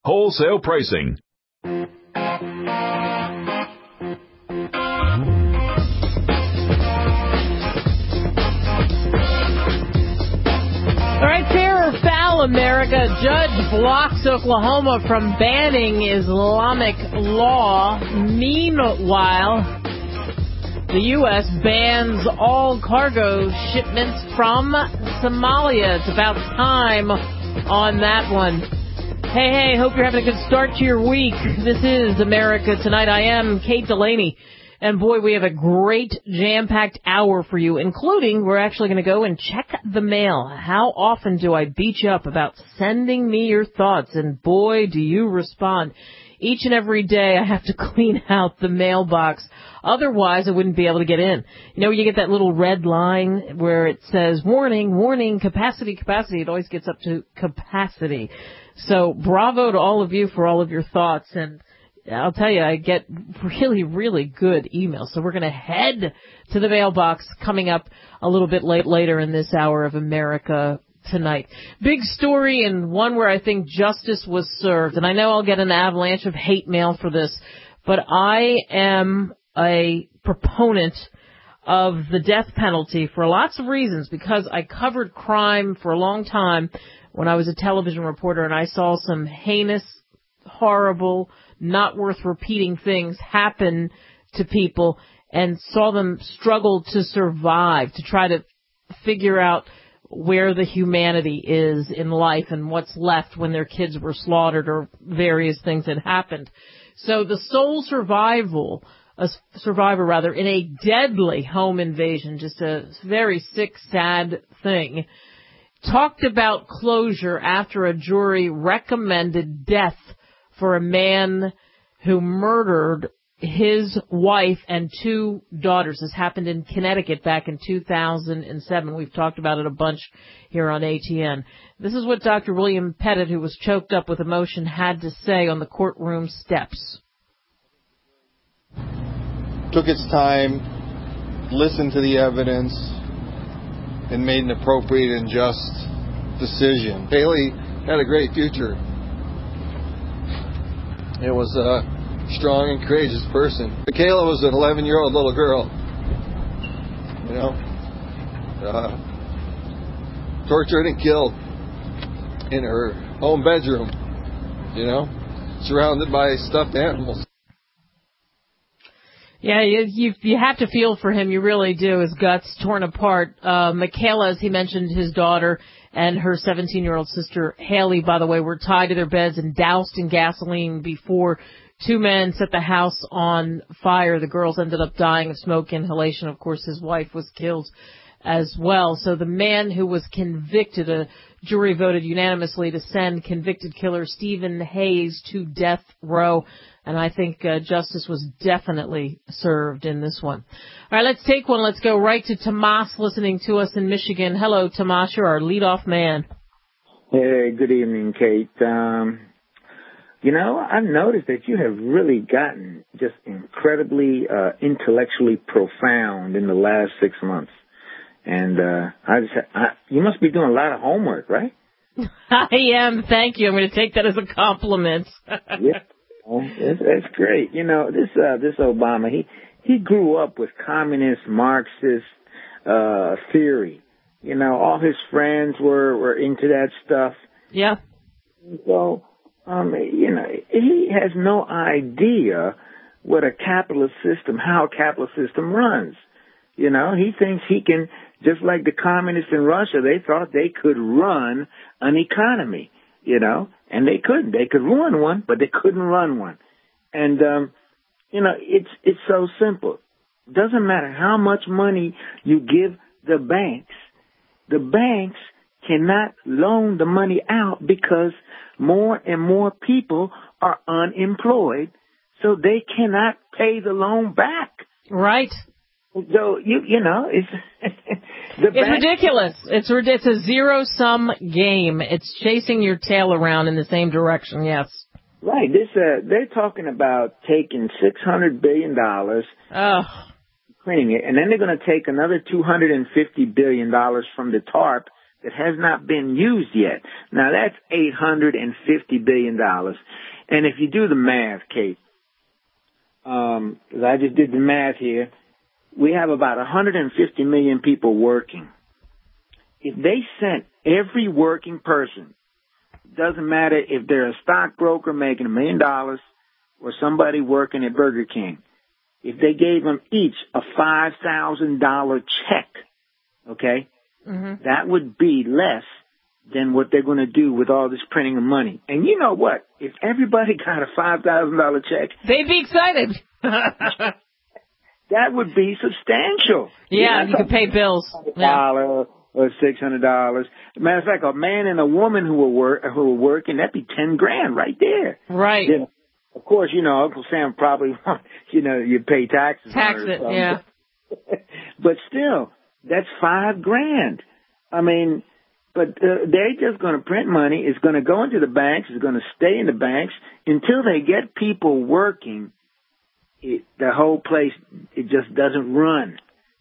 Wholesale pricing. All right, fair or foul, America. Judge blocks Oklahoma from banning Islamic law. Meanwhile, the U.S. bans all cargo shipments from Somalia. It's about time on that one. Hey, hope you're having a good start to your week. This is America Tonight. I am Kate Delaney. And boy, we have a great jam-packed hour for you, including we're actually going to go and check the mail. How often do I beat you up about sending me your thoughts? And boy, do you respond. Each and every day I have to clean out the mailbox. Otherwise, I wouldn't be able to get in. You know, you get that little red line where it says, warning, capacity. It always gets up to capacity. So bravo to all of you for all of your thoughts. And I'll tell you, I get really, really good emails. So we're going to head to the mailbox coming up a little bit later in this hour of America Tonight. Big story, and one where I think justice was served. And I know I'll get an avalanche of hate mail for this, but I am a proponent of the death penalty for lots of reasons, because I covered crime for a long time when I was a television reporter, and I saw some heinous, horrible, not worth repeating things happen to people, and saw them struggle to survive, to try to figure out where the humanity is in life and what's left when their kids were slaughtered or various things had happened. So the sole survivor in a deadly home invasion, just a very sick, sad thing, talked about closure after a jury recommended death for a man who murdered his wife and two daughters. This happened in Connecticut back in 2007. We've talked about it a bunch here on ATN. This is what Dr. William Pettit, who was choked up with emotion, had to say on the courtroom steps. Took its time, listened to the evidence, and made an appropriate and just decision. Haley had a great future. It was a strong and courageous person. Michaela was an 11-year-old little girl, tortured and killed in her home bedroom, surrounded by stuffed animals. Yeah, you have to feel for him. You really do. His guts torn apart. Michaela, as he mentioned, his daughter, and her 17-year-old sister, Haley, by the way, were tied to their beds and doused in gasoline before two men set the house on fire. The girls ended up dying of smoke inhalation. Of course, his wife was killed as well. So the man who was convicted, a jury voted unanimously to send convicted killer Stephen Hayes to death row. And I think justice was definitely served in this one. All right, let's take one. Let's go right to Tomas listening to us in Michigan. Hello, Tomas. You're our leadoff man. Hey, good evening, Kate. I've noticed that you have really gotten just incredibly intellectually profound in the last 6 months. And you must be doing a lot of homework, right? I am. Thank you. I'm going to take that as a compliment. Yeah. That's great. This Obama, he grew up with communist Marxist theory. All his friends were into that stuff. Yeah. So, he has no idea what a capitalist system, how a capitalist system runs. He thinks he can, just like the communists in Russia, they thought they could run an economy. And they couldn't. They could ruin one, but they couldn't run one. And, it's so simple. Doesn't matter how much money you give the banks cannot loan the money out because more and more people are unemployed, so they cannot pay the loan back. Right. So, it's... It's ridiculous. It's a zero-sum game. It's chasing your tail around in the same direction, yes. Right. They're talking about taking $600 billion, printing it, and then they're going to take another $250 billion from the TARP that has not been used yet. Now, that's $850 billion. And if you do the math, Kate, because I just did the math here, we have about 150 million people working. If they sent every working person, doesn't matter if they're a stockbroker making $1 million or somebody working at Burger King, if they gave them each a $5,000 check, okay, that would be less than what they're going to do with all this printing of money. And you know what? If everybody got a $5,000 check, they'd be excited. That would be substantial. Yeah, you could pay bills. $100 or $600. Matter of fact, a man and a woman who were working, that'd be $10,000 right there. Right. Then, of course, Uncle Sam probably you pay taxes. Tax it, yeah. But still, that's $5,000. I mean, but they're just going to print money. It's going to go into the banks. It's going to stay in the banks until they get people working. The whole place, it just doesn't run,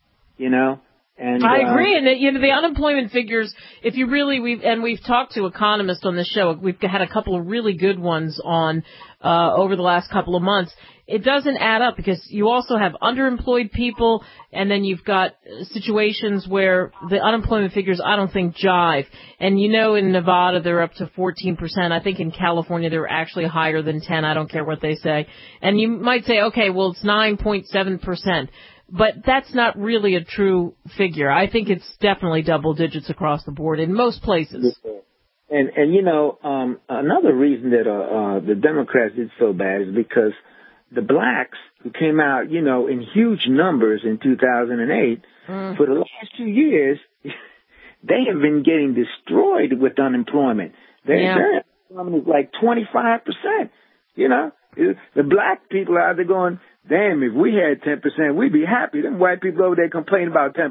And I agree, and the unemployment figures. If you really, we've talked to economists on this show. We've had a couple of really good ones on over the last couple of months. It doesn't add up because you also have underemployed people, and then you've got situations where the unemployment figures I don't think jive. And in Nevada they're up to 14%. I think in California they're actually higher than 10. I don't care what they say. And you might say, okay, well it's 9.7%. But that's not really a true figure. I think it's definitely double digits across the board in most places. And another reason that the Democrats did so bad is because the blacks who came out, in huge numbers in 2008, for the last 2 years, they have been getting destroyed with unemployment. Their unemployment is like 25%. The black people out there going, damn, if we had 10%, we'd be happy. Them white people over there complain about 10%,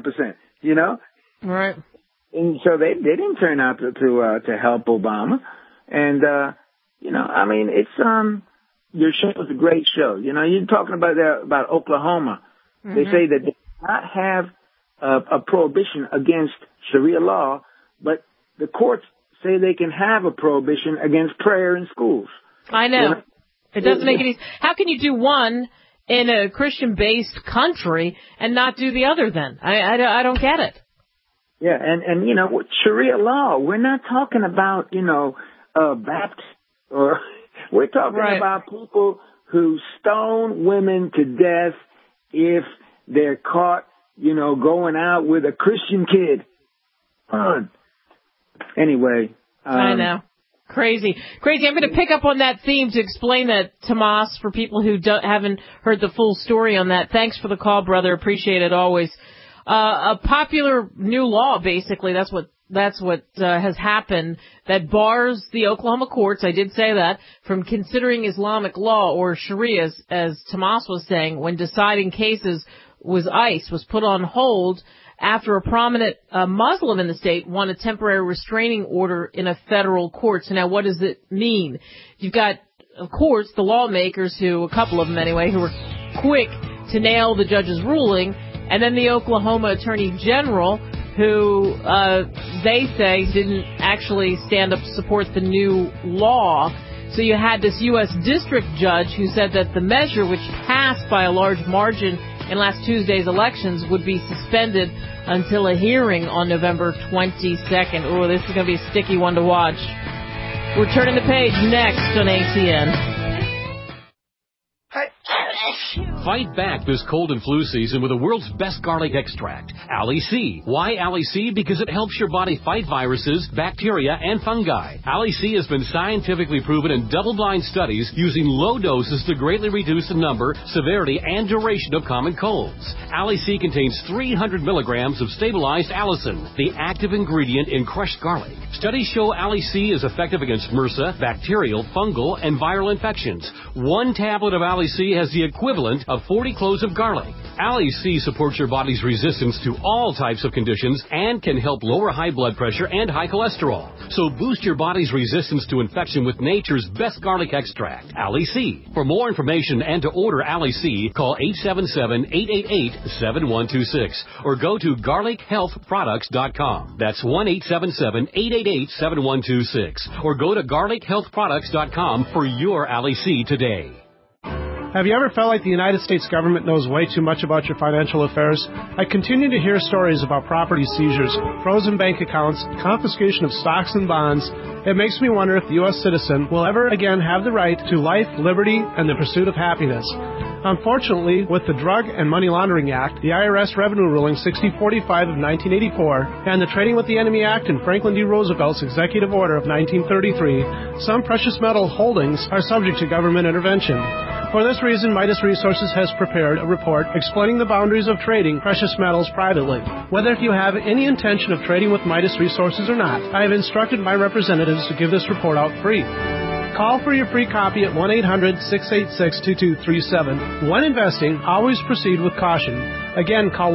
Right. And so they didn't turn out to help Obama. And, I mean, it's, your show was a great show. You're talking about Oklahoma. They say that they do not have a prohibition against Sharia law, but the courts say they can have a prohibition against prayer in schools. I know. It doesn't make any sense. How can you do one in a Christian-based country and not do the other then? I don't get it. Yeah, and with Sharia law, we're not talking about, Baptist or we're talking about people who stone women to death if they're caught, going out with a Christian kid. Anyway. I know. Crazy. I'm going to pick up on that theme to explain that, Tomas, for people who haven't heard the full story on that. Thanks for the call, brother. Appreciate it always. A popular new law, basically, that's what has happened, that bars the Oklahoma courts, I did say that, from considering Islamic law or Sharia, as Tomas was saying, when deciding cases was put on hold after a prominent Muslim in the state won a temporary restraining order in a federal court. So now what does it mean? You've got, of course, the lawmakers a couple of them anyway, who were quick to nail the judge's ruling, and then the Oklahoma Attorney General, who they say didn't actually stand up to support the new law. So you had this U.S. District Judge who said that the measure, which passed by a large margin in last Tuesday's elections, would be suspended until a hearing on November 22nd. Oh, this is going to be a sticky one to watch. We're turning the page next on ATN. Fight back this cold and flu season with the world's best garlic extract, Ali C. Why Ali C? Because it helps your body fight viruses, bacteria, and fungi. Ali C has been scientifically proven in double-blind studies using low doses to greatly reduce the number, severity, and duration of common colds. Ali C contains 300 milligrams of stabilized allicin, the active ingredient in crushed garlic. Studies show Ali C is effective against MRSA, bacterial, fungal, and viral infections. One tablet of Ali C has the equivalent of 40 cloves of garlic. Ali C supports your body's resistance to all types of conditions and can help lower high blood pressure and high cholesterol. So boost your body's resistance to infection with nature's best garlic extract, Ali C. For more information and to order Ali C, call 877-888-7126 or go to garlichealthproducts.com. That's 1-877-888-7126 or go to garlichealthproducts.com for your Ali C today. Have you ever felt like the United States government knows way too much about your financial affairs? I continue to hear stories about property seizures, frozen bank accounts, confiscation of stocks and bonds. It makes me wonder if the U.S. citizen will ever again have the right to life, liberty, and the pursuit of happiness. Unfortunately, with the Drug and Money Laundering Act, the IRS Revenue Ruling 6045 of 1984, and the Trading with the Enemy Act and Franklin D. Roosevelt's Executive Order of 1933, some precious metal holdings are subject to government intervention. For this reason, Midas Resources has prepared a report explaining the boundaries of trading precious metals privately. Whether if you have any intention of trading with Midas Resources or not, I have instructed my representatives to give this report out free. Call for your free copy at 1-800-686-2237. When investing, always proceed with caution. Again, call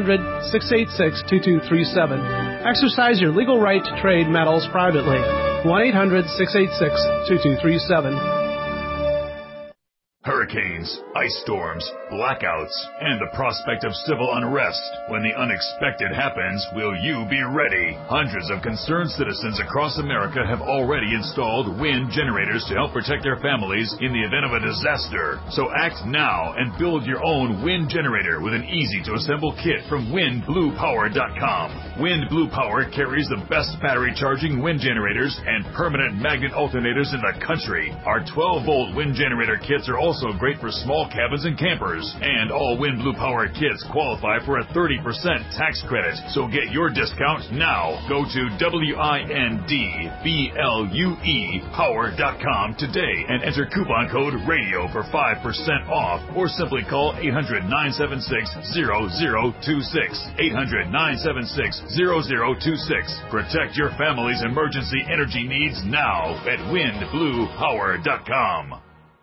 1-800-686-2237. Exercise your legal right to trade metals privately. 1-800-686-2237. Hurricanes, ice storms, blackouts, and the prospect of civil unrest. When the unexpected happens, will you be ready? Hundreds of concerned citizens across America have already installed wind generators to help protect their families in the event of a disaster. So act now and build your own wind generator with an easy-to-assemble kit from WindBluePower.com. Wind Blue Power carries the best battery charging wind generators and permanent magnet alternators in the country. Our 12-volt wind generator kits are also great for small cabins and campers. And all Wind Blue Power kits qualify for a 30% tax credit. So get your discount now. Go to WINDBLUE Power.com today and enter coupon code RADIO for 5% off. Or simply call 800-976-0026. 800-976-0026. Protect your family's emergency energy needs now at WindBluePower.com.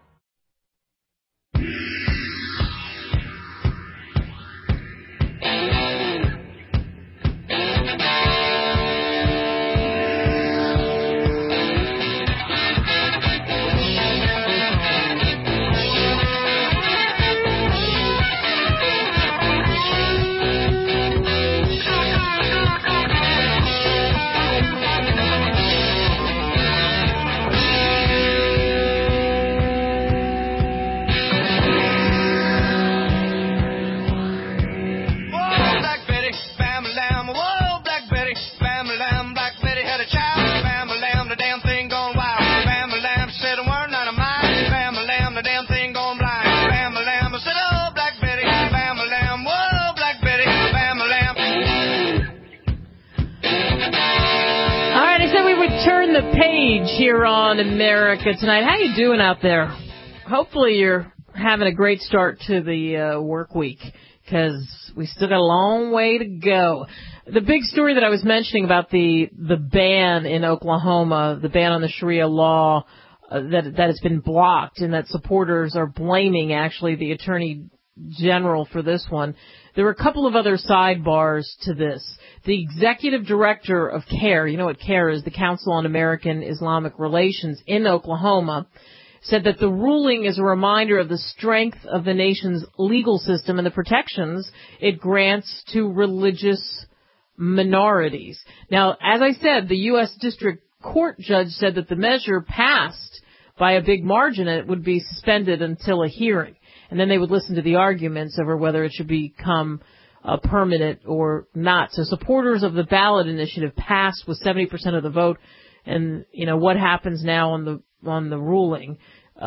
The page here on America Tonight. How you doing out there? Hopefully you're having a great start to the work week, because we still got a long way to go. The big story that I was mentioning about the ban in Oklahoma, the ban on the Sharia law, that has been blocked, and that supporters are blaming actually the Attorney General for this one. There were a couple of other sidebars to this. The executive director of CAIR, you know what CAIR is, the Council on American Islamic Relations in Oklahoma, said that the ruling is a reminder of the strength of the nation's legal system and the protections it grants to religious minorities. Now, as I said, the U.S. District Court judge said that the measure passed by a big margin and it would be suspended until a hearing. And then they would listen to the arguments over whether it should become permanent or not. So supporters of the ballot initiative passed with 70% of the vote. And, you know, what happens now on the ruling?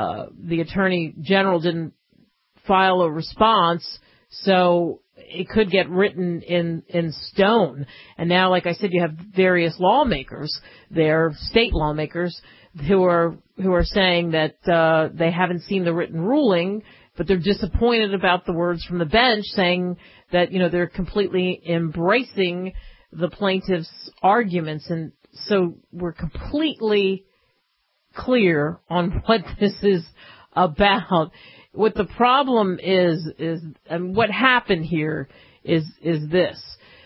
The Attorney General didn't file a response, so it could get written in stone. And now, like I said, you have various lawmakers there, state lawmakers, who are saying that they haven't seen the written ruling, but they're disappointed about the words from the bench saying that, you know, they're completely embracing the plaintiff's arguments. And so we're completely clear on what this is about. what the problem is, and what happened here is this.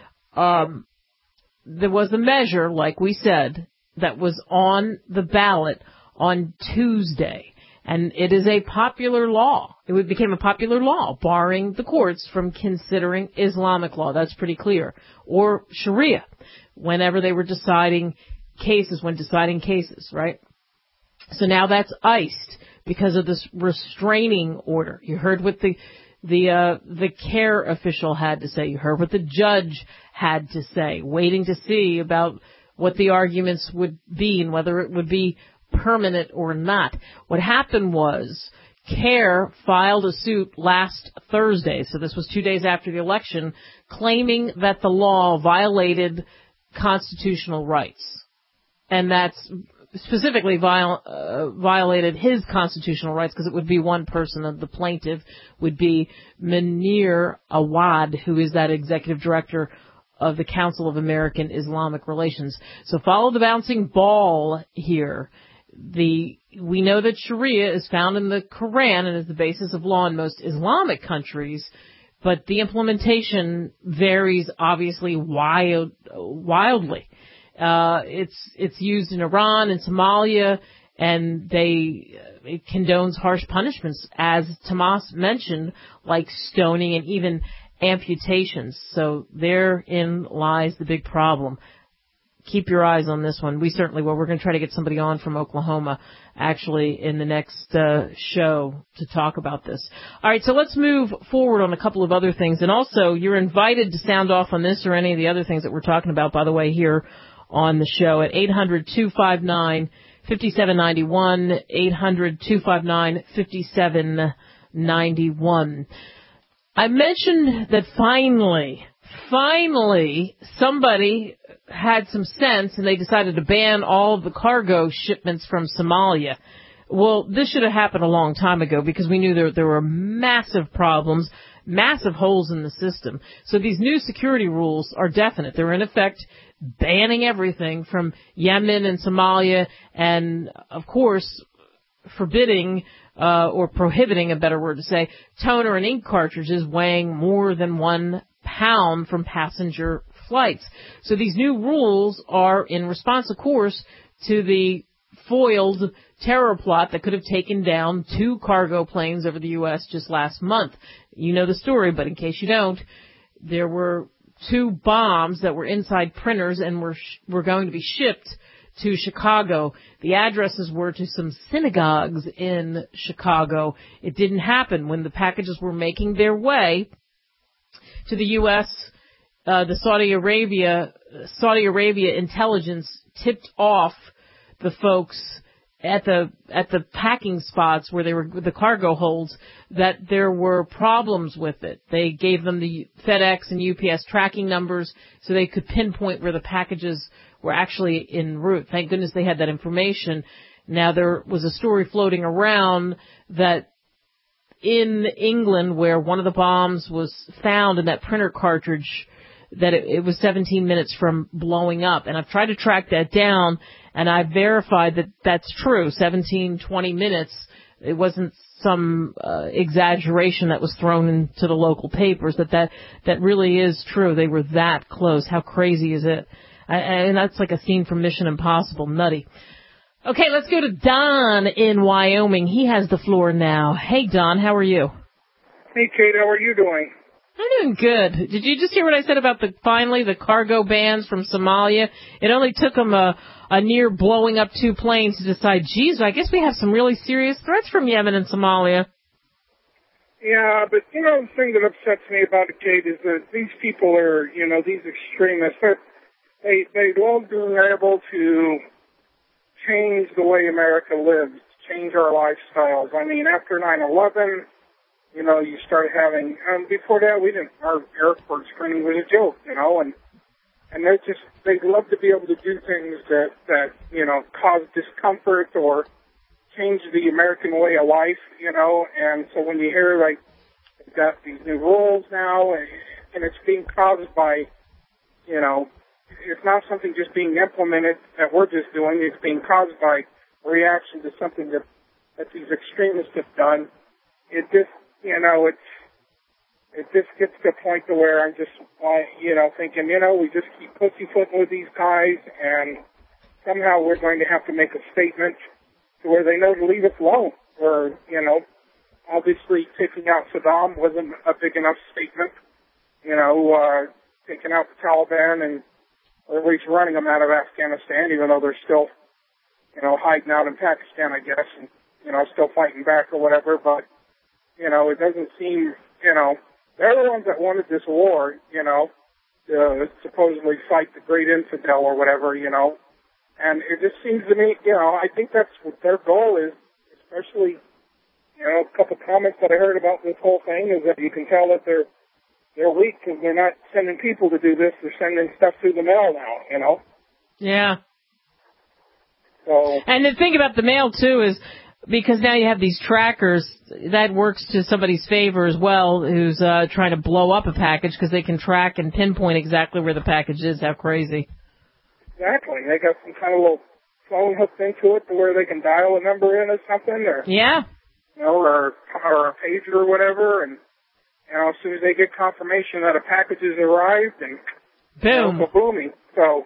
There was a measure, like we said, that was on the ballot on Tuesday, and it is a popular law. It became a popular law, barring the courts from considering Islamic law. That's pretty clear. Or Sharia, whenever they were deciding cases, right? So now that's iced because of this restraining order. You heard what the care official had to say. You heard what the judge had to say, waiting to see about what the arguments would be and whether it would be permanent or not. What happened was CARE filed a suit last Thursday, so this was 2 days after the election, claiming that the law violated constitutional rights. And that's specifically violated his constitutional rights, because it would be one person. Of the plaintiff would be Munir Awad, who is that executive director of the Council of American Islamic Relations. So follow the bouncing ball here. We know that Sharia is found in the Quran and is the basis of law in most Islamic countries, but the implementation varies obviously wildly. It's used in Iran and Somalia, and it condones harsh punishments, as Tomas mentioned, like stoning and even amputations. So therein lies the big problem. Keep your eyes on this one. We certainly will. We're going to try to get somebody on from Oklahoma, actually, in the next show to talk about this. All right, so let's move forward on a couple of other things. And also, you're invited to sound off on this or any of the other things that we're talking about, by the way, here on the show at 800-259-5791, 800-259-5791. I mentioned that finally, somebody had some sense and they decided to ban all of the cargo shipments from Somalia. Well, this should have happened a long time ago, because we knew there were massive problems, massive holes in the system. So these new security rules are definite. They're in effect banning everything from Yemen and Somalia, and of course forbidding or prohibiting, a better word to say, toner and ink cartridges weighing more than 1 pound from passenger flights. So these new rules are in response, of course, to the foiled terror plot that could have taken down 2 cargo planes over the U.S. just last month. You know the story, but in case you don't, there were 2 bombs that were inside printers and were going to be shipped to Chicago. The addresses were to some synagogues in Chicago. It didn't happen. When the packages were making their way to the U.S., the Saudi Arabia intelligence tipped off the folks at the packing spots where they were, the cargo holds, that there were problems with it. They gave them the FedEx and UPS tracking numbers so they could pinpoint where the packages were actually en route. Thank goodness they had that information. Now, there was a story floating around that in England, where one of the bombs was found in that printer cartridge, that it was 17 minutes from blowing up. And I've tried to track that down, and I verified that that's true, 17, 20 minutes. It wasn't some exaggeration that was thrown into the local papers, that really is true. They were that close. How crazy is it? And that's like a scene from Mission Impossible. Nutty. Okay, let's go to Don in Wyoming. He has the floor now. Hey, Don, how are you? Hey, Kate, how are you doing? I'm doing good. Did you just hear what I said about finally the cargo bans from Somalia? It only took them a near blowing up 2 planes to decide, geez, I guess we have some really serious threats from Yemen and Somalia. Yeah, but, the thing that upsets me about it, Kate, is that these people are, these extremists, they love being able to change the way America lives, change our lifestyles. I mean, after 9/11, you start having, before that, our airport screening was a joke, and they love to be able to do things that cause discomfort or change the American way of life, and so when you hear, they've got these new rules now, and it's being caused by, it's not something just being implemented that we're just doing, it's being caused by reaction to something that these extremists have done. it just, it just gets to a point to where I'm just, thinking, we just keep pussyfooting with these guys, and somehow we're going to have to make a statement to where they know to leave us alone. Or, obviously taking out Saddam wasn't a big enough statement. Taking out the Taliban or at least running them out of Afghanistan, even though they're still, hiding out in Pakistan, I guess, and, still fighting back or whatever. But, it doesn't seem, they're the ones that wanted this war, to supposedly fight the great infidel or whatever, And it just seems to me, I think that's what their goal is, especially, a couple comments that I heard about this whole thing is that you can tell that they're weak because they're not sending people to do this. They're sending stuff through the mail now, Yeah. So. And the thing about the mail, too, is because now you have these trackers, that works to somebody's favor as well who's trying to blow up a package because they can track and pinpoint exactly where the package is. How crazy. Exactly. They got some kind of little phone hooked into it to where they can dial a number in or something. Or, yeah. Or a pager or whatever, and as soon as they get confirmation that a package has arrived, and boom, booming. So,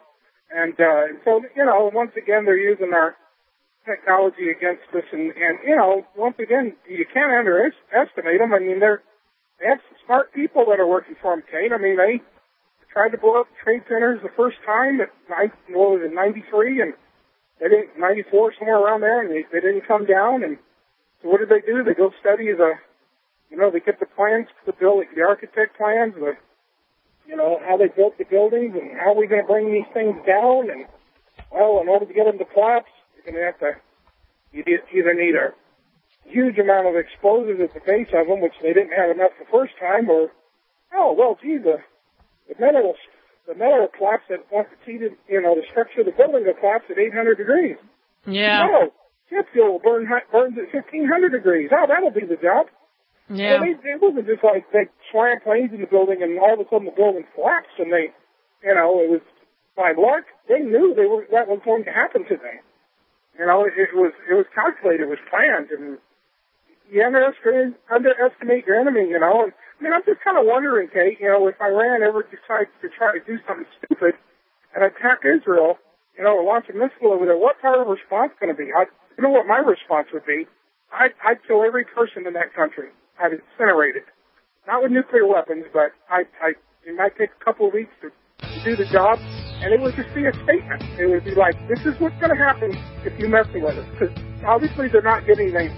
once again, they're using our technology against us, and once again, you can't underestimate them. I mean, they have some smart people that are working for them, Kate. I mean, they tried to blow up trade centers the first time at 93, and they didn't 94 somewhere around there, and they didn't come down. And so what did they do? They go study they get the plans for the building, the architect plans, how they built the buildings and how we're going to bring these things down. And, well, in order to get them to collapse, you're going to have to either need a huge amount of explosives at the base of them, which they didn't have enough the first time, or, the metal will collapse at once it's heated, the structure of the building will collapse at 800 degrees. Yeah. No, jet fuel burns at 1,500 degrees. Oh, that'll do the job. Yeah. Well, it wasn't just like they slammed planes in the building and all of a sudden the building collapsed and it was by luck. They knew that was going to happen to them. It was calculated, it was planned, and you underestimate your enemy, And, I'm just kind of wondering, Kate, if Iran ever decides to try to do something stupid and attack Israel, or launch a missile over there, what part of the response going to be? What my response would be? I'd kill every person in that country. I'd incinerate it. Not with nuclear weapons, but it might take a couple of weeks to do the job, and it would just be a statement. It would be like, this is what's going to happen if you mess with us, because obviously they're not getting the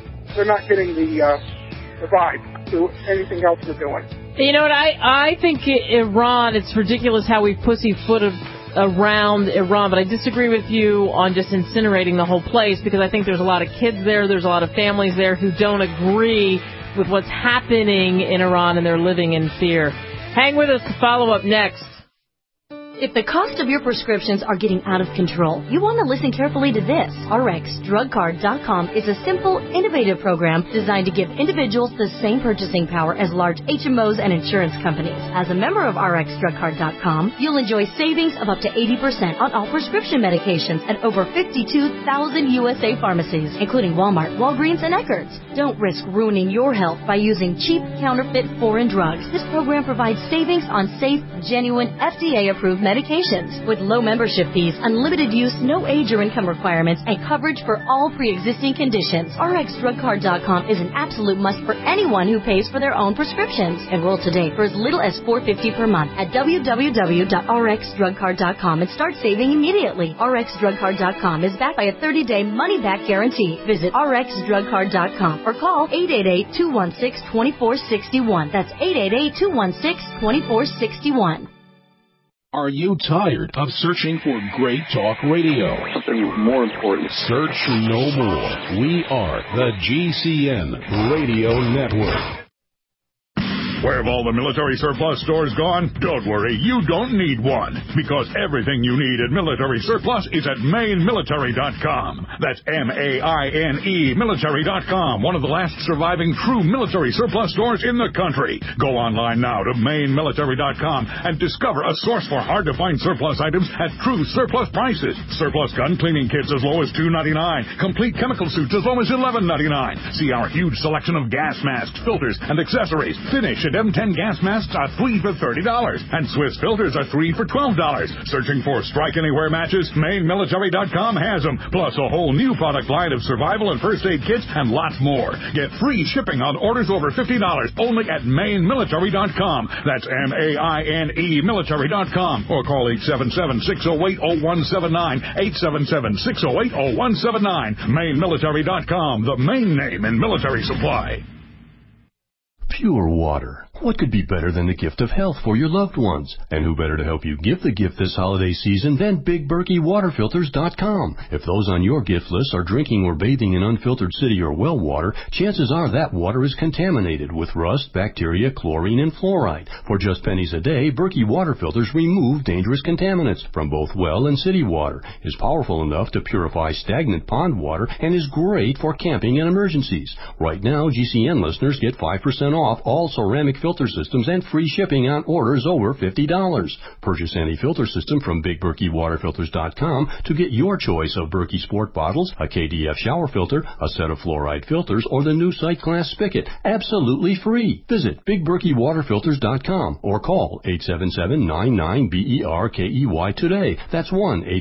vibe to anything else we're doing. You know what? I think Iran, it's ridiculous how we pussyfooted around Iran, but I disagree with you on just incinerating the whole place, because I think there's a lot of kids there's a lot of families there who don't agree with what's happening in Iran, and they're living in fear. Hang with us to follow up next. If the cost of your prescriptions are getting out of control, you want to listen carefully to this. RxDrugCard.com is a simple, innovative program designed to give individuals the same purchasing power as large HMOs and insurance companies. As a member of RxDrugCard.com, you'll enjoy savings of up to 80% on all prescription medications at over 52,000 USA pharmacies, including Walmart, Walgreens, and Eckerd's. Don't risk ruining your health by using cheap, counterfeit foreign drugs. This program provides savings on safe, genuine, FDA-approved medications. With low membership fees, unlimited use, no age or income requirements, and coverage for all pre-existing conditions, RxDrugCard.com is an absolute must for anyone who pays for their own prescriptions. Enroll today for as little as $4.50 per month at www.rxdrugcard.com and start saving immediately. RxDrugCard.com is backed by a 30-day money-back guarantee. Visit RxDrugCard.com or call 888-216-2461. That's 888-216-2461. Are you tired of searching for great talk radio? Something more important. Search no more. We are the GCN Radio Network. Where have all the military surplus stores gone? Don't worry, you don't need one, because everything you need at Military Surplus is at MaineMilitary.com. That's MAINE Military.com, one of the last surviving true military surplus stores in the country. Go online now to MaineMilitary.com and discover a source for hard-to-find surplus items at true surplus prices. Surplus gun cleaning kits as low as $2.99. Complete chemical suits as low as $11.99. See our huge selection of gas masks, filters, and accessories. Finish at M10 gas masks are 3 for $30, and Swiss filters are 3 for $12. Searching for Strike Anywhere matches? MaineMilitary.com has them, plus a whole new product line of survival and first aid kits and lots more. Get free shipping on orders over $50 only at MaineMilitary.com. That's MAINE Military.com, or call 877-608-0179, 877-608-0179. MaineMilitary.com, the main name in military supply. Pure water. What could be better than the gift of health for your loved ones? And who better to help you give the gift this holiday season than BigBerkeyWaterFilters.com? If those on your gift list are drinking or bathing in unfiltered city or well water, chances are that water is contaminated with rust, bacteria, chlorine, and fluoride. For just pennies a day, Berkey Water Filters remove dangerous contaminants from both well and city water, is powerful enough to purify stagnant pond water, and is great for camping and emergencies. Right now, GCN listeners get 5% off all ceramic filter systems and free shipping on orders over $50. Purchase any filter system from BigBerkeyWaterFilters.com to get your choice of Berkey Sport bottles, a KDF shower filter, a set of fluoride filters, or the new Sight Glass spigot, absolutely free. Visit BigBerkeyWaterFilters.com or call 877-99-BERKEY today. That's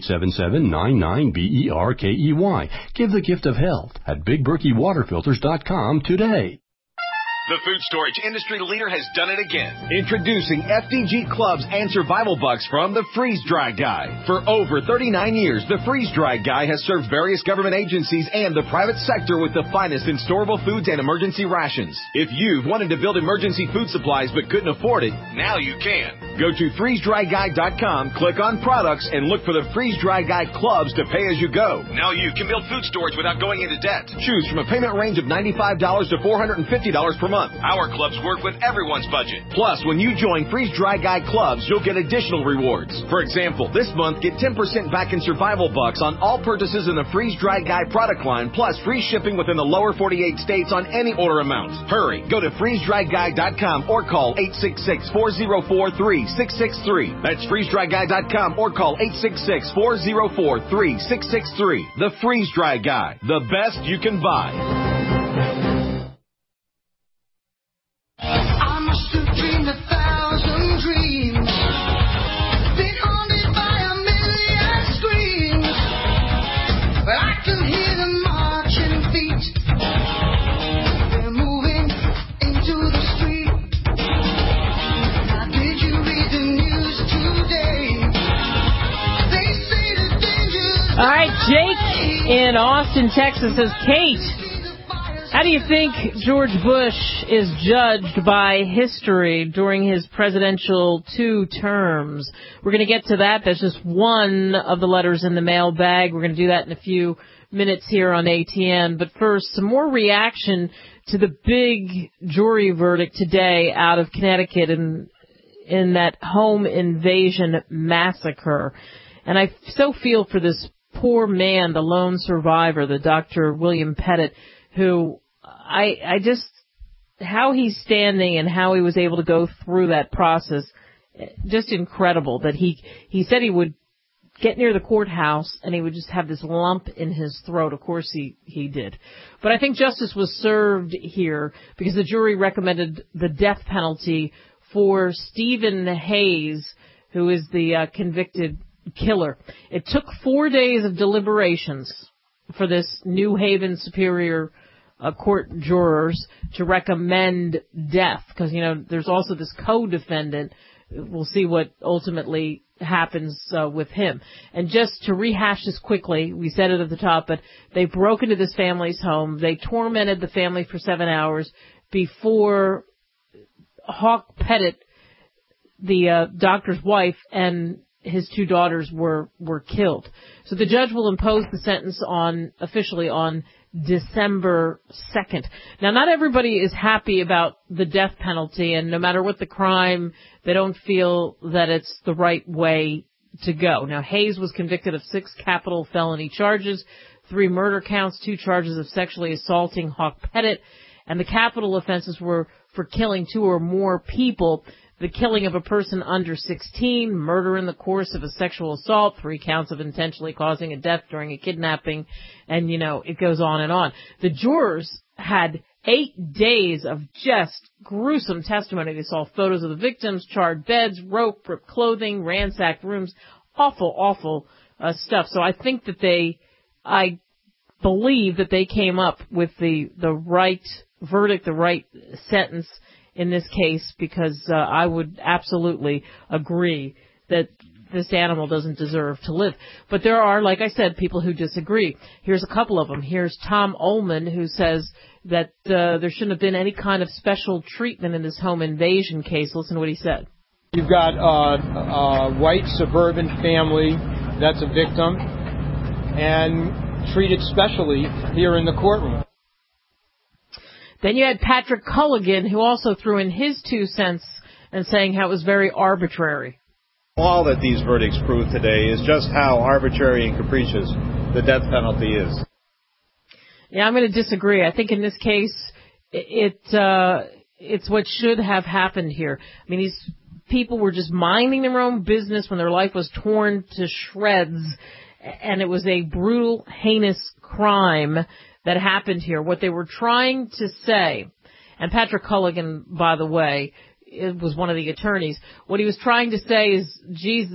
1-877-99-BERKEY. Give the gift of health at BigBerkeyWaterFilters.com today. The food storage industry leader has done it again. Introducing FDG Clubs and Survival Bucks from the Freeze Dry Guy. For over 39 years, the Freeze Dry Guy has served various government agencies and the private sector with the finest in storable foods and emergency rations. If you've wanted to build emergency food supplies but couldn't afford it, now you can. Go to freezedryguy.com, click on products, and look for the Freeze Dry Guy Clubs to pay as you go. Now you can build food storage without going into debt. Choose from a payment range of $95 to $450 per month. Our clubs work with everyone's budget. Plus, when you join Freeze Dry Guy Clubs, you'll get additional rewards. For example, this month, get 10% back in survival bucks on all purchases in the Freeze Dry Guy product line, plus free shipping within the lower 48 states on any order amount. Hurry, go to freezedryguy.com or call 866-404-3663. That's freezedryguy.com or call 866-404-3663. The Freeze Dry Guy, the best you can buy. I must have dreamed 1,000 dreams, been haunted by a million screams, but I can hear them marching feet. They're moving into the street. Now did you read the news today? They say the danger's... All right, Jake in Austin, Texas says, Kate, how do you think George Bush is judged by history during his presidential 2 terms? We're going to get to that. That's just one of the letters in the mailbag. We're going to do that in a few minutes here on ATN. But first, some more reaction to the big jury verdict today out of Connecticut in that home invasion massacre. And I so feel for this poor man, the lone survivor, the Dr. William Pettit, who I just, how he's standing and how he was able to go through that process, just incredible that he said he would get near the courthouse and he would just have this lump in his throat. Of course he did. But I think justice was served here because the jury recommended the death penalty for Stephen Hayes, who is the convicted killer. It took 4 days of deliberations for this New Haven Superior Court jurors to recommend death because, you know, there's also this co-defendant. We'll see what ultimately happens with him. And just to rehash this quickly, we said it at the top, but they broke into this family's home. They tormented the family for 7 hours before Hawk Pettit, the doctor's wife, and his 2 daughters were killed. So the judge will impose the sentence officially on December 2nd. Now, not everybody is happy about the death penalty, and no matter what the crime, they don't feel that it's the right way to go. Now, Hayes was convicted of 6 capital felony charges, 3 murder counts, 2 charges of sexually assaulting Hawk Pettit, and the capital offenses were for killing 2 or more people, the killing of a person under 16, murder in the course of a sexual assault, 3 counts of intentionally causing a death during a kidnapping, and, it goes on and on. The jurors had 8 days of just gruesome testimony. They saw photos of the victims, charred beds, rope, ripped clothing, ransacked rooms, awful stuff. So I think that I believe that they came up with the right verdict, the right sentence in this case, because I would absolutely agree that this animal doesn't deserve to live. But there are, like I said, people who disagree. Here's a couple of them. Here's Tom Ullman, who says that there shouldn't have been any kind of special treatment in this home invasion case. Listen to what he said. You've got a white suburban family that's a victim and treated specially here in the courtroom. Then you had Patrick Culligan, who also threw in his 2 cents and saying how it was very arbitrary. All that these verdicts prove today is just how arbitrary and capricious the death penalty is. Yeah, I'm going to disagree. I think in this case, it's what should have happened here. I mean, these people were just minding their own business when their life was torn to shreds, and it was a brutal, heinous crime that happened here. What they were trying to say, and Patrick Culligan, by the way, it was one of the attorneys, what he was trying to say is, geez,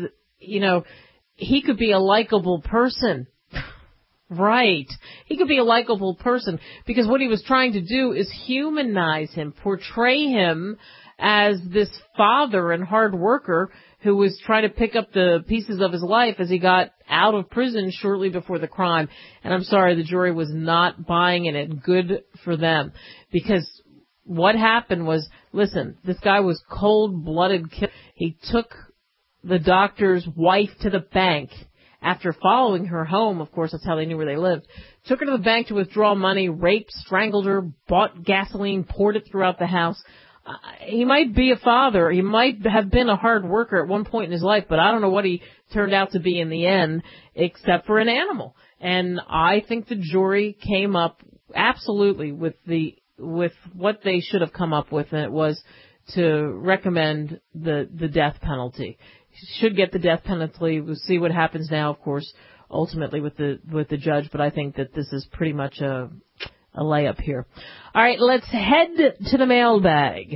he could be a likable person. Right. He could be a likable person, because what he was trying to do is humanize him, portray him as this father and hard worker who was trying to pick up the pieces of his life as he got out of prison shortly before the crime. And I'm sorry, the jury was not buying it. Good for them. Because what happened was, listen, this guy was cold-blooded. He took the doctor's wife to the bank after following her home. Of course, that's how they knew where they lived. Took her to the bank to withdraw money, raped, strangled her, bought gasoline, poured it throughout the house. He might be a father. He might have been a hard worker at one point in his life, but I don't know what he turned out to be in the end, except for an animal. And I think the jury came up absolutely with what they should have come up with, and it was to recommend the death penalty. Should get the death penalty. We'll see what happens now, of course, ultimately with the judge, but I think that this is pretty much a layup here. All right, let's head to the mailbag.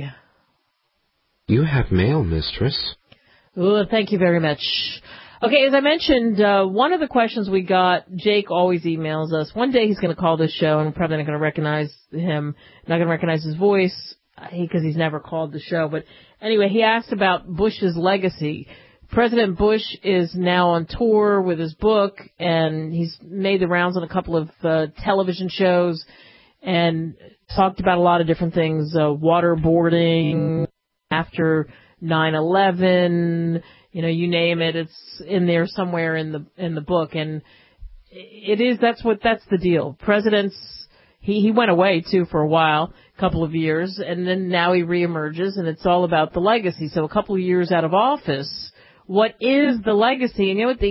You have mail, mistress. Oh, thank you very much. Okay, as I mentioned, one of the questions we got, Jake always emails us. One day he's going to call this show, and we're probably not going to recognize him, not going to recognize his voice, because he's never called the show. But anyway, he asked about Bush's legacy. President Bush is now on tour with his book, and he's made the rounds on a couple of television shows and talked about a lot of different things, waterboarding after 9/11, you name it, it's in there somewhere in the book. And that's the deal. Presidents, he went away too for a while, a couple of years, and then now he reemerges, and it's all about the legacy. So a couple of years out of office, what is the legacy? And the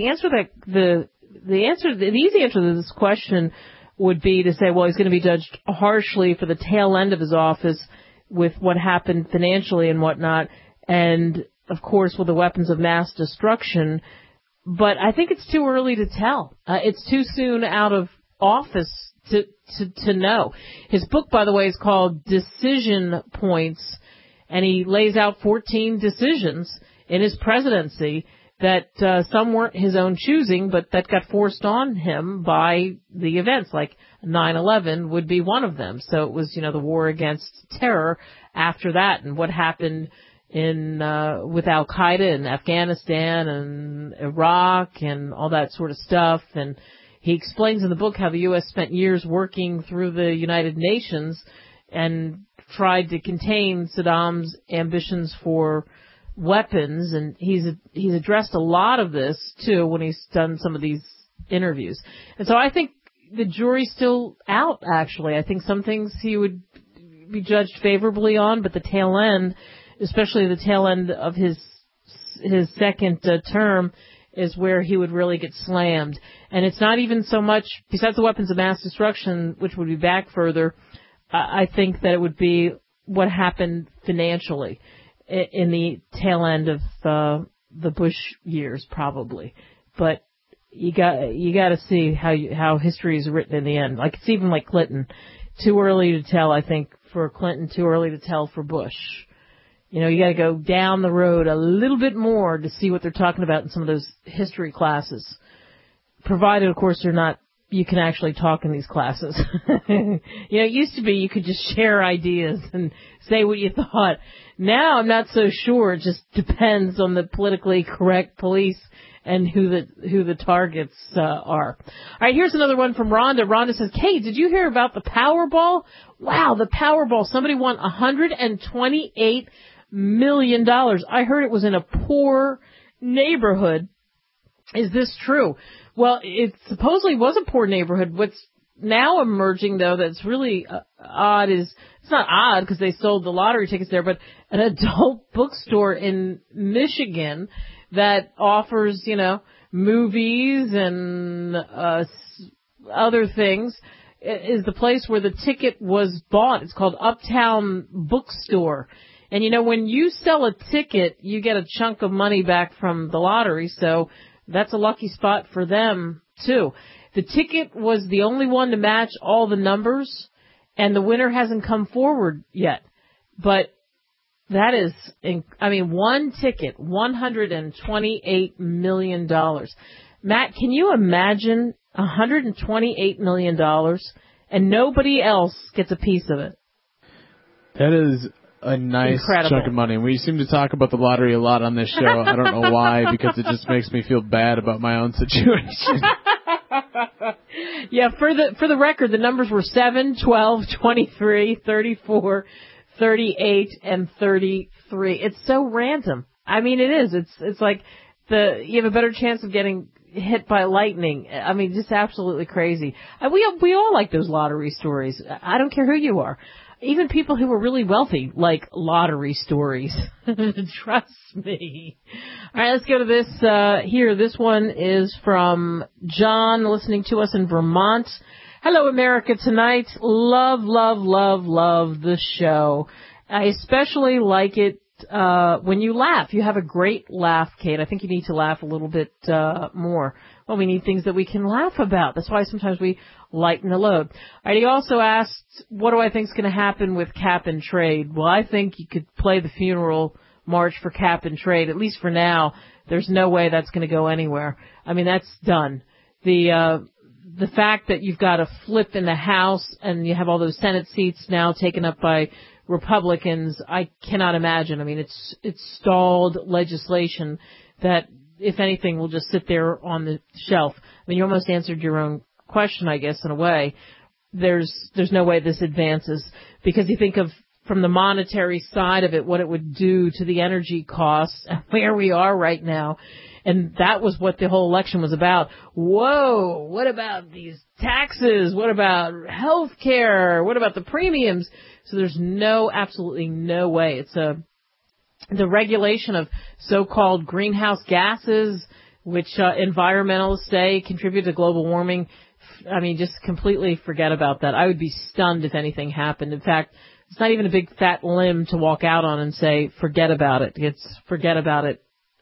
easy answer to this question would be to say, well, he's going to be judged harshly for the tail end of his office with what happened financially and whatnot, and of course with the weapons of mass destruction. But I think it's too early to tell. It's too soon out of office to know. His book, by the way, is called Decision Points, and he lays out 14 decisions in his presidency that some weren't his own choosing, but that got forced on him by the events, like 9/11 would be one of them. So it was, the war against terror after that, and what happened with Al-Qaeda in Afghanistan and Iraq and all that sort of stuff. And he explains in the book how the U.S. spent years working through the United Nations and tried to contain Saddam's ambitions for weapons, and he's addressed a lot of this too when he's done some of these interviews. And so I think the jury's still out, actually. I think some things he would be judged favorably on, but the tail end, especially the tail end of his second term, is where he would really get slammed. And it's not even so much, besides the weapons of mass destruction, which would be back further, I think that it would be what happened financially in the tail end of the Bush years, probably. But you got to see how history is written in the end. Like, it's even like Clinton. Too early to tell, I think, for Clinton. Too early to tell for Bush. You know, you got to go down the road a little bit more to see what they're talking about in some of those history classes. Provided, of course, you can actually talk in these classes. You know, it used to be you could just share ideas and say what you thought. Now I'm not so sure. It just depends on the politically correct police and who the targets are. All right, here's another one from Rhonda. Rhonda says, "Kate, did you hear about the Powerball? Wow, the Powerball. Somebody won $128 million. I heard it was in a poor neighborhood. Is this true?" Well, it supposedly was a poor neighborhood. What's now emerging, though, that's really odd is, it's not odd because they sold the lottery tickets there, but an adult bookstore in Michigan that offers, you know, movies and other things is the place where the ticket was bought. It's called Uptown Bookstore. And, you know, when you sell a ticket, you get a chunk of money back from the lottery, so that's a lucky spot for them, too. The ticket was the only one to match all the numbers, and the winner hasn't come forward yet. But that is, one ticket, $128 million. Matt, can you imagine $128 million and nobody else gets a piece of it? That is a nice chunk of money. And we seem to talk about the lottery a lot on this show. I don't know why, because it just makes me feel bad about my own situation. Yeah, for the record, the numbers were 7, 12, 23, 34, 38, and 33. It's so random. I mean, it is. It's like you have a better chance of getting hit by lightning. I mean, just absolutely crazy. We all like those lottery stories. I don't care who you are. Even people who are really wealthy like lottery stories. Trust me. All right, let's go to this here. This one is from John, listening to us in Vermont. Hello, America Tonight. Love, love, love, love the show. I especially like it when you laugh. You have a great laugh, Kate. I think you need to laugh a little bit more. Well, we need things that we can laugh about. That's why sometimes we lighten the load. All right, he also asked, what do I think is going to happen with cap and trade? Well, I think you could play the funeral march for cap and trade. At least for now, there's no way that's going to go anywhere. I mean, that's done. The fact that you've got a flip in the House and you have all those Senate seats now taken up by Republicans, I cannot imagine. I mean, it's stalled legislation that, if anything, will just sit there on the shelf. I mean, you almost answered your own question, I guess, in a way. There's no way this advances, because you think of, from the monetary side of it, what it would do to the energy costs and where we are right now. And that was what the whole election was about. Whoa, what about these taxes? What about health care? What about the premiums? So there's absolutely no way. It's the regulation of so-called greenhouse gases, which environmentalists say contribute to global warming. I mean, just completely forget about that. I would be stunned if anything happened. In fact, it's not even a big fat limb to walk out on and say, forget about it. It's forget about it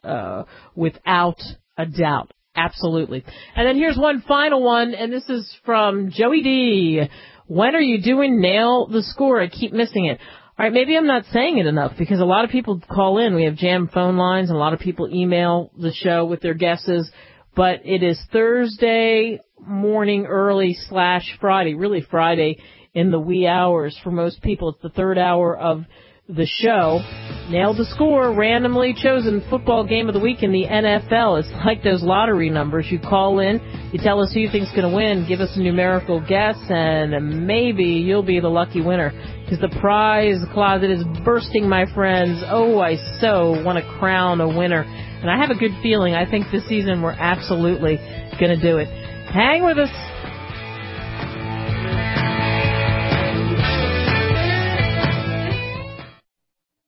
without a doubt. Absolutely. And then here's one final one, and this is from Joey D. When are you doing Nail the Score? I keep missing it. All right, maybe I'm not saying it enough, because a lot of people call in. We have jammed phone lines, and a lot of people email the show with their guesses. But it is Thursday morning early / Friday, really Friday in the wee hours for most people. It's the third hour of the show. Nail the Score, randomly chosen football game of the week in the NFL. It's like those lottery numbers. You call in, you tell us who you think's going to win, give us a numerical guess, and maybe you'll be the lucky winner. Because the prize closet is bursting, my friends. Oh, I so want to crown a winner. And I have a good feeling. I think this season we're absolutely going to do it. Hang with us.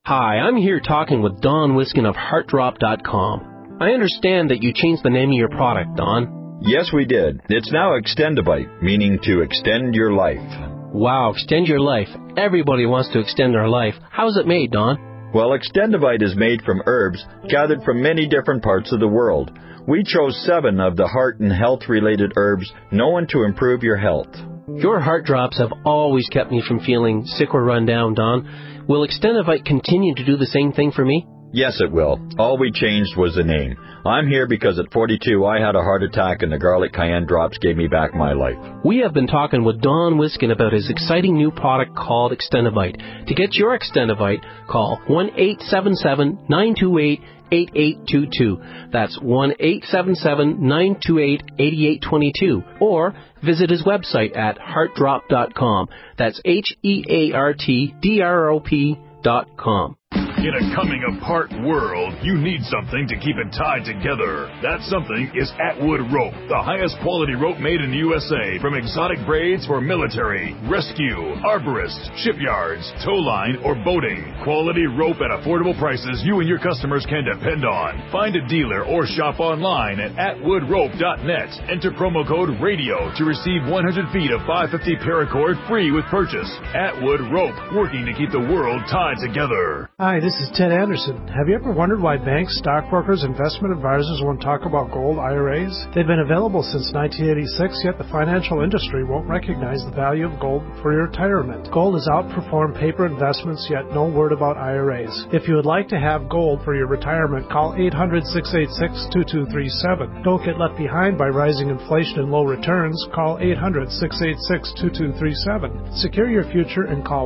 Hi, I'm here talking with Don Wiskin of HeartDrop.com. I understand that you changed the name of your product, Don. Yes, we did. It's now Extendivite, meaning to extend your life. Wow, extend your life. Everybody wants to extend their life. How's it made, Don? Well, Extendivite is made from herbs gathered from many different parts of the world. We chose 7 of the heart and health-related herbs known to improve your health. Your heart drops have always kept me from feeling sick or run down, Don. Will Extendivite continue to do the same thing for me? Yes, it will. All we changed was the name. I'm here because at 42 I had a heart attack and the garlic cayenne drops gave me back my life. We have been talking with Don Wiskin about his exciting new product called Extendivite. To get your Extendivite, call 1-877-928-8822. That's 1-877-928-8822. Or visit his website at heartdrop.com. That's HeartDrop.com. In a coming-apart world, you need something to keep it tied together. That something is Atwood Rope, the highest quality rope made in the USA, from exotic braids for military, rescue, arborists, shipyards, tow line, or boating. Quality rope at affordable prices you and your customers can depend on. Find a dealer or shop online at atwoodrope.net. Enter promo code RADIO to receive 100 feet of 550 paracord free with purchase. Atwood Rope, working to keep the world tied together. Hi, this is Ted Anderson. Have you ever wondered why banks, stockbrokers, investment advisors won't talk about gold IRAs? They've been available since 1986, yet the financial industry won't recognize the value of gold for your retirement. Gold has outperformed paper investments, yet no word about IRAs. If you would like to have gold for your retirement, call 800-686-2237. Don't get left behind by rising inflation and low returns. Call 800-686-2237. Secure your future and call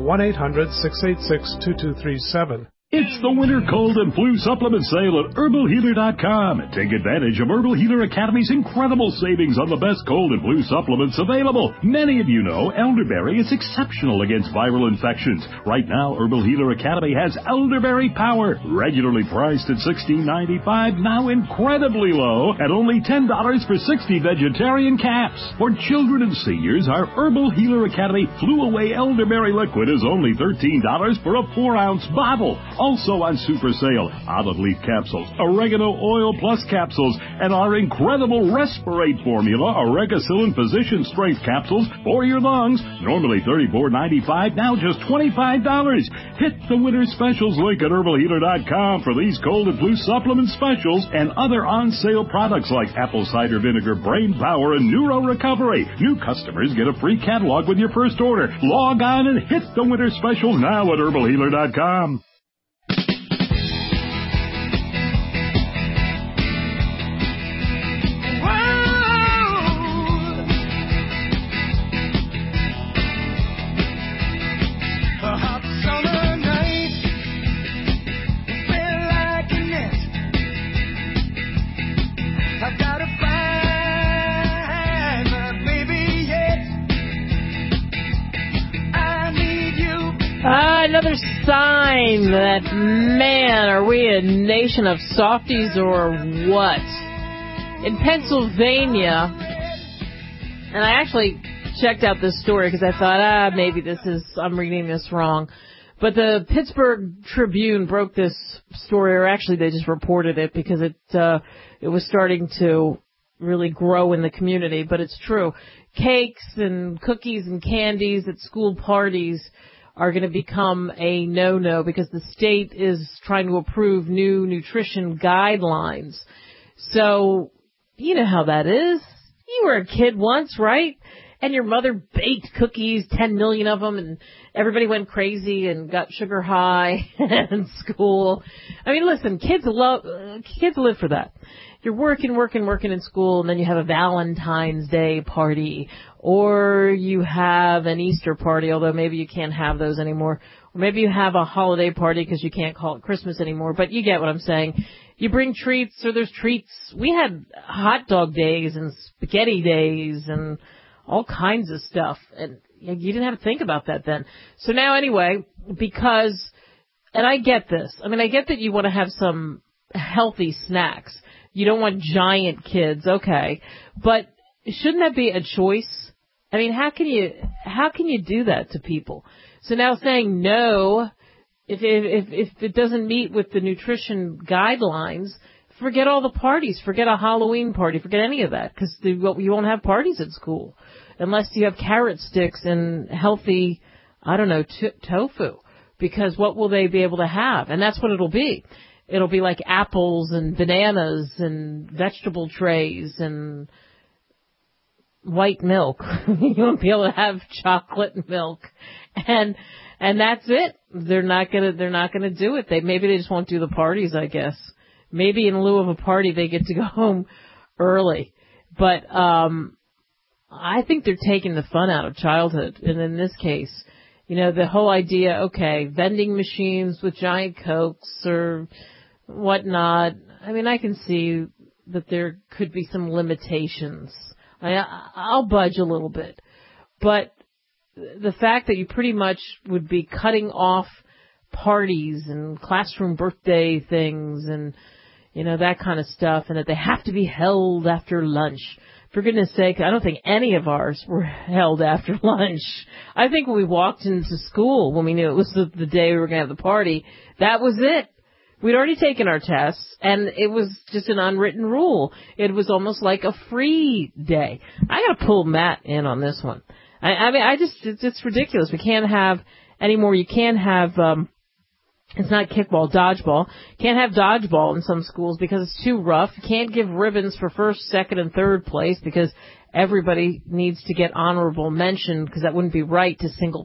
1-800-686-2237. It's the winter cold and flu supplement sale at HerbalHealer.com. Take advantage of Herbal Healer Academy's incredible savings on the best cold and flu supplements available. Many of you know elderberry is exceptional against viral infections. Right now, Herbal Healer Academy has Elderberry Power, regularly priced at $16.95, now incredibly low at only $10 for 60 vegetarian caps. For children and seniors, our Herbal Healer Academy Flu Away Elderberry Liquid is only $13 for a 4-ounce bottle. Also on super sale, olive leaf capsules, oregano oil plus capsules, and our incredible Respirate formula, Oregacillin Physician Strength capsules for your lungs. Normally $34.95, now just $25. Hit the winter specials link at HerbalHealer.com for these cold and flu supplement specials and other on-sale products like apple cider vinegar, brain power, and neuro recovery. New customers get a free catalog with your first order. Log on and hit the winter special now at HerbalHealer.com. Another sign that, man, are we a nation of softies or what? In Pennsylvania, and I actually checked out this story because I thought, maybe I'm reading this wrong. But the Pittsburgh Tribune broke this story, or actually they just reported it because it was starting to really grow in the community, but it's true. Cakes and cookies and candies at school parties are going to become a no-no because the state is trying to approve new nutrition guidelines. So, you know how that is. You were a kid once, right? And your mother baked cookies, 10 million of them, and everybody went crazy and got sugar high in school. I mean, listen, kids live for that. You're working in school, and then you have a Valentine's Day party, or you have an Easter party, although maybe you can't have those anymore. Or maybe you have a holiday party because you can't call it Christmas anymore, but you get what I'm saying. You bring treats, or there's treats. We had hot dog days and spaghetti days and all kinds of stuff, and you didn't have to think about that then. So now anyway, and I get this. I mean, I get that you want to have some healthy snacks. You don't want giant kids, okay. But shouldn't that be a choice? I mean, how can you do that to people? So now saying no If it doesn't meet with the nutrition guidelines, forget all the parties. Forget a Halloween party. Forget any of that, because you won't have parties at school unless you have carrot sticks and healthy, I don't know, tofu. Because what will they be able to have? And that's what it'll be. It'll be like apples and bananas and vegetable trays and white milk. You won't be able to have chocolate milk. And that's it. They're not gonna do it. Maybe they just won't do the parties, I guess. Maybe in lieu of a party they get to go home early. But I think they're taking the fun out of childhood. And in this case, the whole idea, okay, vending machines with giant Cokes or whatnot. I mean, I can see that there could be some limitations. I'll budge a little bit. But the fact that you pretty much would be cutting off parties and classroom birthday things and, that kind of stuff, and that they have to be held after lunch. For goodness sake, I don't think any of ours were held after lunch. I think when we walked into school, when we knew it was the day we were going to have the party, that was it. We'd already taken our tests, and it was just an unwritten rule. It was almost like a free day. I got to pull Matt in on this one. It's ridiculous. We can't have anymore. You can't have, it's not kickball, dodgeball. Can't have dodgeball in some schools because it's too rough. You can't give ribbons for first, second, and third place because everybody needs to get honorable mention, because that wouldn't be right to single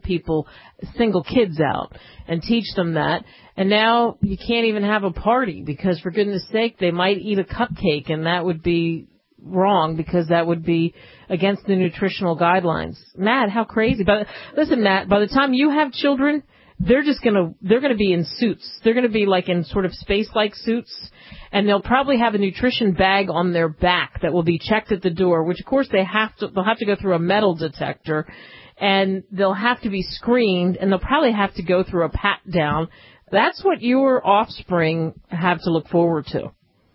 kids out and teach them that. And now you can't even have a party because, for goodness sake, they might eat a cupcake, and that would be wrong because that would be against the nutritional guidelines. Matt, how crazy. But listen, Matt, by the time you have children, they're going to be in suits. They're going to be like in sort of space-like suits, and they'll probably have a nutrition bag on their back that will be checked at the door, which of course they'll have to go through a metal detector, and they'll have to be screened, and they'll probably have to go through a pat down. That's what your offspring have to look forward to.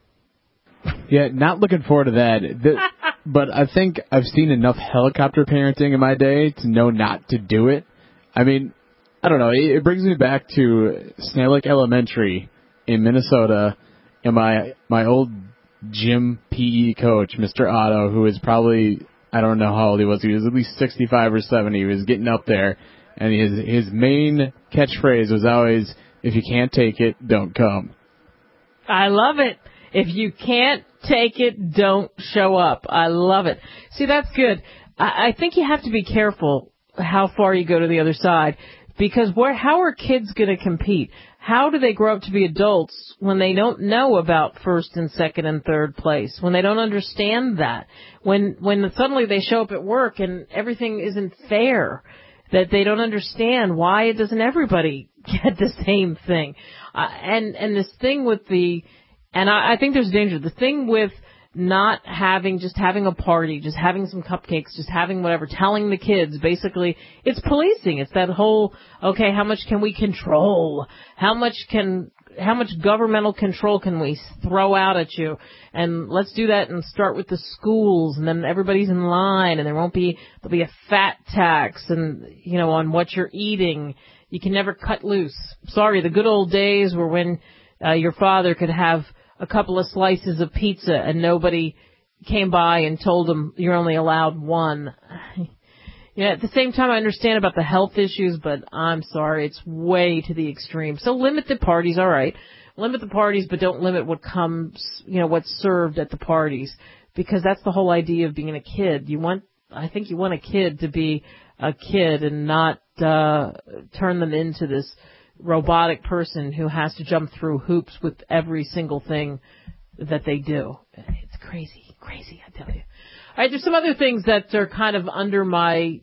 Yeah, not looking forward to that. But I think I've seen enough helicopter parenting in my day to know not to do it. I mean, I don't know. It brings me back to Snail Lake Elementary in Minnesota, and my old gym PE coach, Mr. Otto, who is probably, I don't know how old he was. He was at least 65 or 70. He was getting up there, and his main catchphrase was always, "If you can't take it, don't come." I love it. If you can't take it, don't show up. I love it. See, that's good. I think you have to be careful how far you go to the other side, because how are kids going to compete? How do they grow up to be adults when they don't know about first and second and third place, when they don't understand that, when suddenly they show up at work and everything isn't fair, that they don't understand why doesn't everybody get the same thing? And this thing with I think there's danger. The thing with not just having a party, just having some cupcakes, just having whatever, telling the kids, basically, it's policing. It's that whole, okay, how much can we control? How much governmental control can we throw out at you? And let's do that and start with the schools, and then everybody's in line, and there'll be a fat tax and, on what you're eating. You can never cut loose. Sorry, the good old days were when your father could have a couple of slices of pizza and nobody came by and told him you're only allowed one. At the same time, I understand about the health issues, but I'm sorry, it's way to the extreme. So limit the parties, all right. Limit the parties, but don't limit what's served at the parties, because that's the whole idea of being a kid. I think you want a kid to be a kid and not turn them into this robotic person who has to jump through hoops with every single thing that they do. It's crazy, I tell you. All right, there's some other things that are kind of under my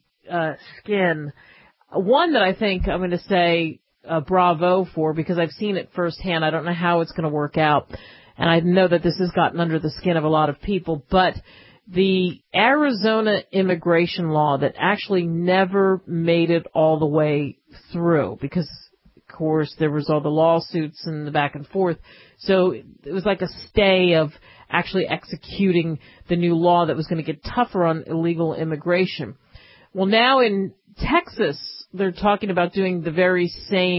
skin. One that I think I'm going to say bravo for, because I've seen it firsthand. I don't know how it's going to work out, and I know that this has gotten under the skin of a lot of people, but the Arizona immigration law that actually never made it all the way through, because of course there was all the lawsuits and the back and forth. So it was like a stay of actually executing the new law that was going to get tougher on illegal immigration. Well, now in Texas, they're talking about doing the very same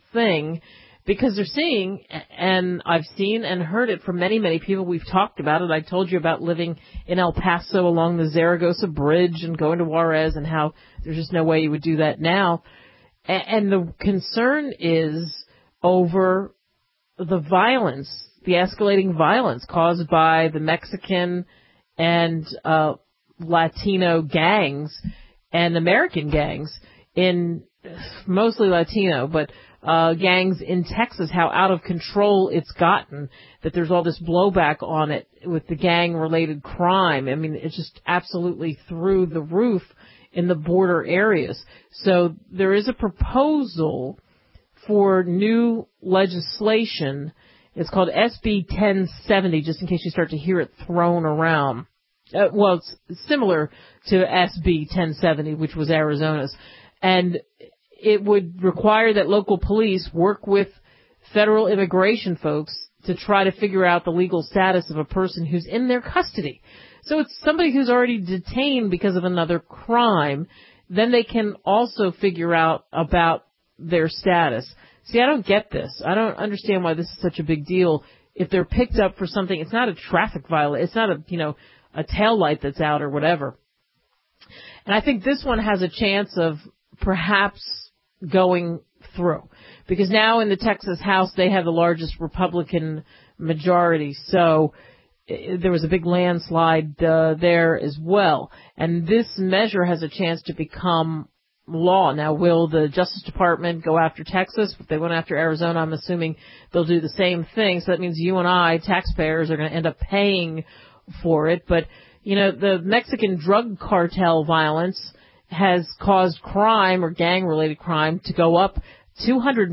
thing because they're seeing, and I've seen and heard it from many, many people. We've talked about it. I told you about living in El Paso along the Zaragoza Bridge and going to Juarez and how there's just no way you would do that now. And the concern is over the violence, the escalating violence caused by the Mexican and Latino gangs and American gangs in mostly Latino, but gangs in Texas, how out of control it's gotten, that there's all this blowback on it with the gang-related crime. I mean, it's just absolutely through the roof in the border areas. So there is a proposal for new legislation. It's called SB 1070, just in case you start to hear it thrown around. Well, it's similar to SB 1070, which was Arizona's. And it would require that local police work with federal immigration folks to try to figure out the legal status of a person who's in their custody. So it's somebody who's already detained because of another crime. Then they can also figure out about their status. See, I don't get this. I don't understand why this is such a big deal. If they're picked up for something, it's not a traffic violation. It's not a tail light that's out or whatever. And I think this one has a chance of perhaps going through, because now in the Texas House they have the largest Republican majority, so there was a big landslide there as well, and this measure has a chance to become law. Now, will the Justice Department go after Texas? If they went after Arizona, I'm assuming they'll do the same thing, so that means you and I, taxpayers, are going to end up paying for it. But the Mexican drug cartel violence has caused crime or gang-related crime to go up 250%.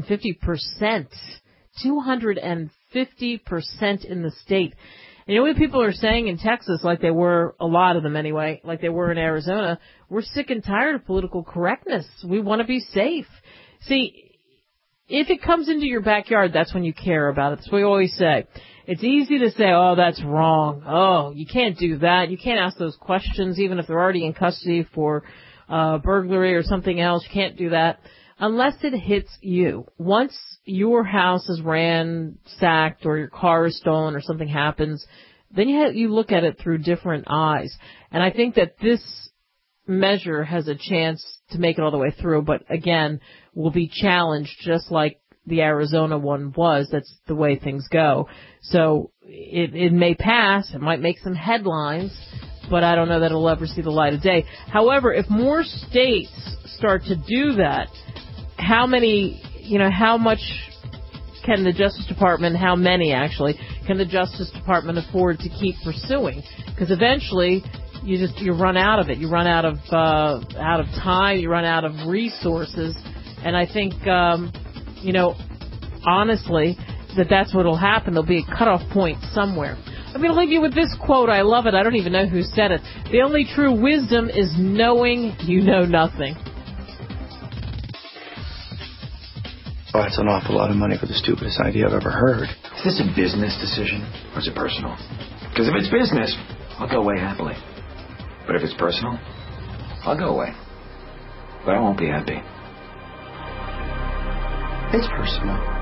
250% in the state. And you know what people are saying in Texas, like they were, a lot of them anyway, like they were in Arizona, we're sick and tired of political correctness. We want to be safe. See, if it comes into your backyard, that's when you care about it. That's what we always say. It's easy to say, oh, that's wrong. Oh, you can't do that. You can't ask those questions, even if they're already in custody for burglary or something else. You can't do that unless it hits you. Once your house is ransacked or your car is stolen or something happens, then you look at it through different eyes. And I think that this measure has a chance to make it all the way through, but again, will be challenged just like the Arizona one was. That's the way things go. So it may pass. It might make some headlines, but I don't know that it'll ever see the light of day. However, if more states start to do that, how much can the Justice Department, how many actually, can the Justice Department afford to keep pursuing? Because eventually you run out of it. You run out of time, you run out of resources. And I think, honestly, that's what will happen. There'll be a cutoff point somewhere. I'm going to leave you with this quote. I love it. I don't even know who said it. The only true wisdom is knowing you know nothing. Oh, that's an awful lot of money for the stupidest idea I've ever heard. Is this a business decision or is it personal? Because if it's business, I'll go away happily. But if it's personal, I'll go away. But I won't be happy. It's personal.